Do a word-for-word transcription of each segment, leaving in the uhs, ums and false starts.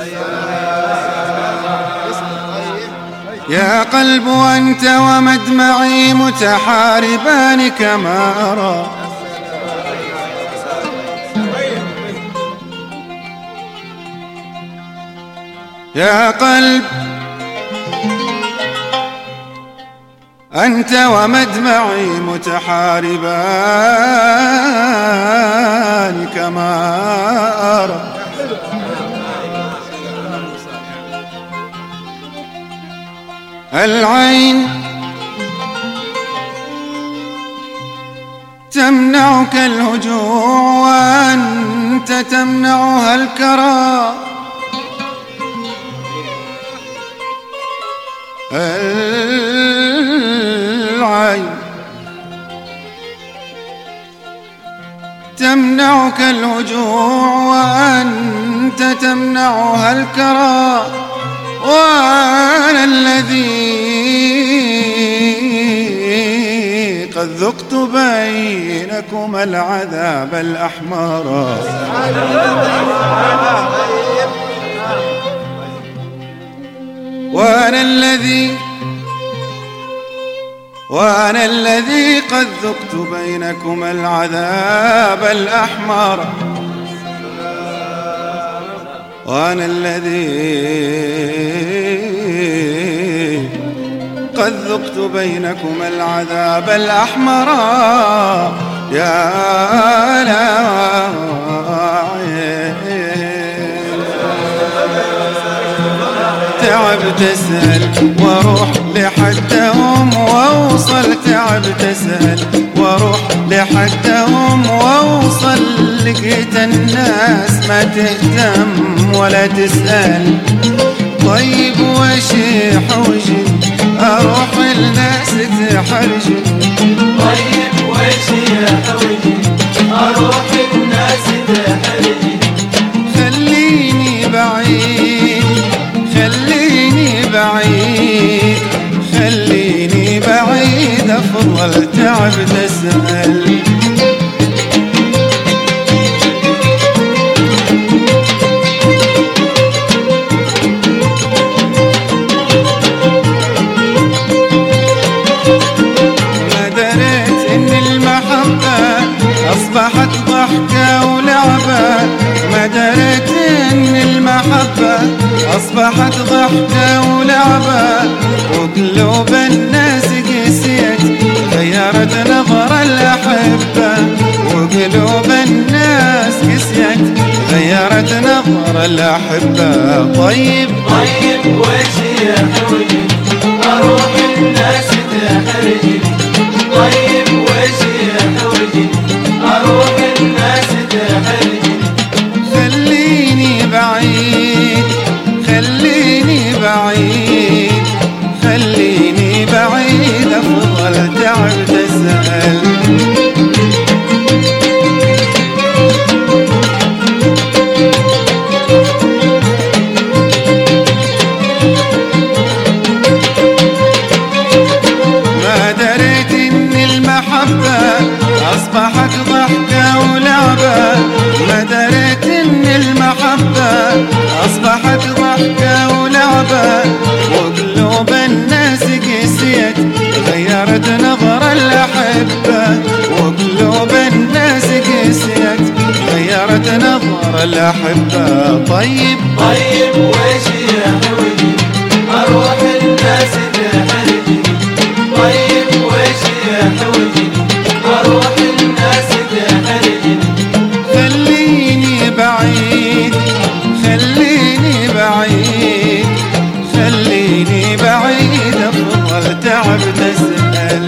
يا قلب أنت ومدمعي متحاربان كما أرى، يا قلب أنت ومدمعي متحاربان كما أرى، العين تمنعك الهجوع وأنت تمنعها الكرى، العين تمنعك الهجوع وأنت تمنعها الكرى، وأنا الذي قد ذقت بينكما العذاب الأحمر، وأنا الذي وأنا الذي قد ذقت بينكما العذاب الأحمر، وأنا الذي قد ذقت بينكما العذاب الأحمر، يا لاعين تعبت أسأل واروح لحدهم واوصل، تعبت أسأل واروح لحدهم واوصل، لقيت الناس ما تهتم ولا تسأل، طيب وش يحوجني اروح الناس تحرجني، طيب وش يحوجني اروح الناس تحرجني، خليني بعيد خليني بعيد خليني بعيد افضل، تعبت أسأل أصبحت ضحكة ولعبة، ما دريت إن المحبة أصبحت ضحكة ولعبة، وقلوب الناس قسيت غيرت نظر الأحبة، وقلوب الناس قسيت غيرت نظر الأحبة، طيب طيب وش يحوجني أروح الناس تحرجني، طيب وش يحوجني أروح الناس تحرجني، خليني بعيد خليني بعيد خليني بعيد أفضل، تعبت أسأل ما دريت إن المحبة أصبحت ضحكة ولعبة، ما دريت إن المحبة أصبحت ضحكة ولعبة، وقلوب الناس قسيت غيرت نظر الأحبة، وقلوب الناس قسيت غيرت نظر الأحبة، طيب طيب وش يحوجني أروح الناس تحرجني، طيب وش يحوجني أروح الناس تحرجني، خليني بعيد خليني بعيد خليني بعيد أفضل، تعبت أسأل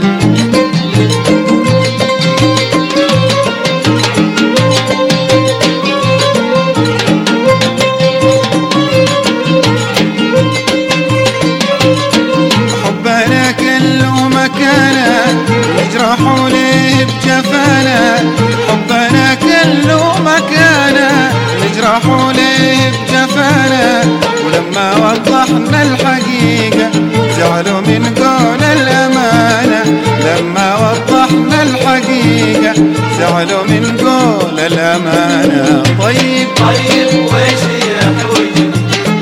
حبنا كله مكانه يجرحوا ليه بجفانا، حبنا كله مكانه يجرحوا ليه بجفانا، ولما وضحنا الحقيقة زعلوا من قول الأمانة، لما وضحنا الحقيقة زعلوا من قول الأمانة، طيب طيب وش يحوجني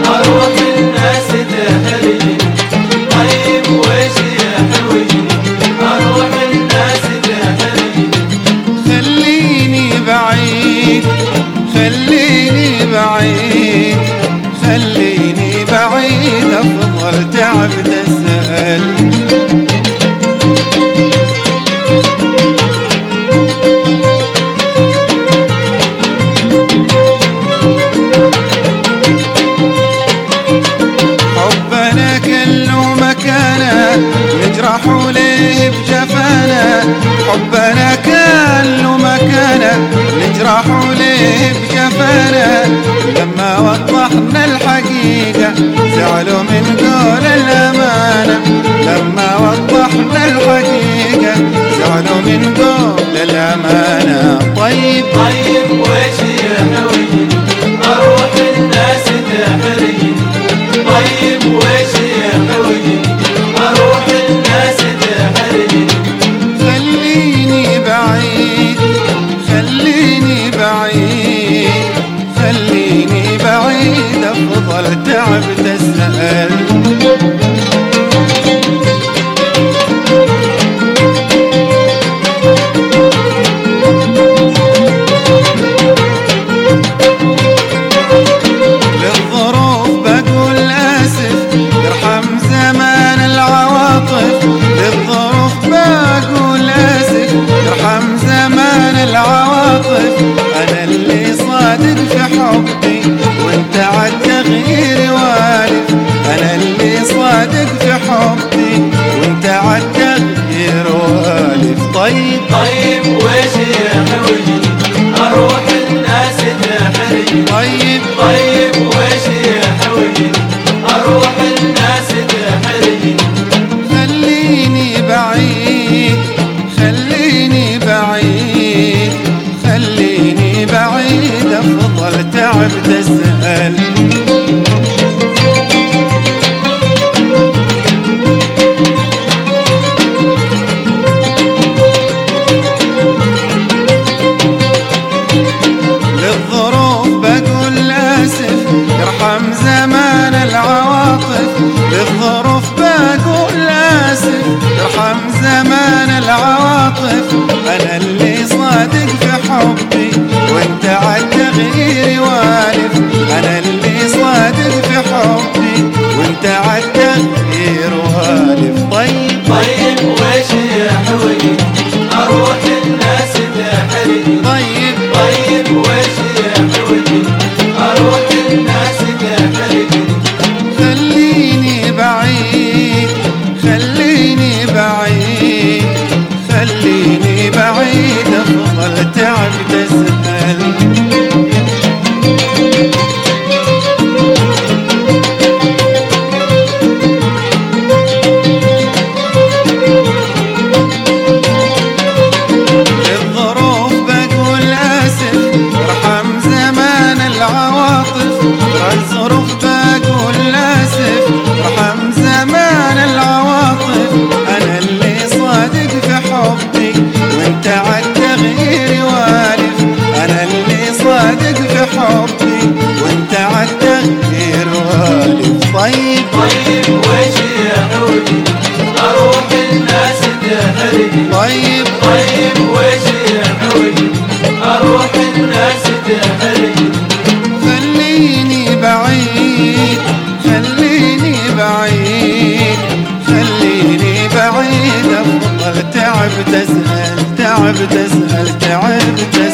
تعب تسأل. حبنا كله مكانه نجرح وليه بجفانا، حبنا كله مكانه نجرح وليه بجفانا، لما وضحنا الحقيقة زعلوا من قول الأمانة، لما وضحنا الحقيقة زعلوا من قول الأمانة. طيب طيب وش يحوجني أروح الناس تحرجني، طيب وش يحوجني أروح الناس تحرجني. خليني بعيد خليني بعيد خليني بعيد أفضل تعب تسأل. أنا اللي صادق في حبي وانت عالتغيير والف، أنا اللي صادق في حبي وانت عالتغيير والف. طيب طيب وش يحوجني أروح الناس تحرجني، طيب طيب وش يحوجني أروح الناس تحرجني. خليني بعيد خليني بعيد خليني بعيد أفضل تعب تسأل. للظروف بقول آسف يرحم زمان العواطف، للظروف بقول آسف يرحم زمان العواطف، أنا اللي صادق في حبي وانت عالتغيير والف، أنا اللي صادق في حبي وانت عالتغيير والف. طيب طيب وش يحوجني أروح الناس تحرجني، طيب طيب وش يحوجني أروح الناس تحرجني. خليني بعيد خليني بعيد خليني بعيد أفضل تعب تسأل. للظروف بقول آسف ارحم زمان العواطف، للظروف بقول آسف ارحم زمان العواطف، أنا اللي صادق في حبي وانت عالتغيير والف، أنا اللي صادق في حبي وانت عالتغيير والف. طيب طيب وش يحوجني أروح الناس تحرجني، طيب طيب وش يحوجني أروح الناس تحرجني. خليني بعيد خليني بعيد خليني بعيد أفضل تعب تسأل تعب تسأل تعب تسأل.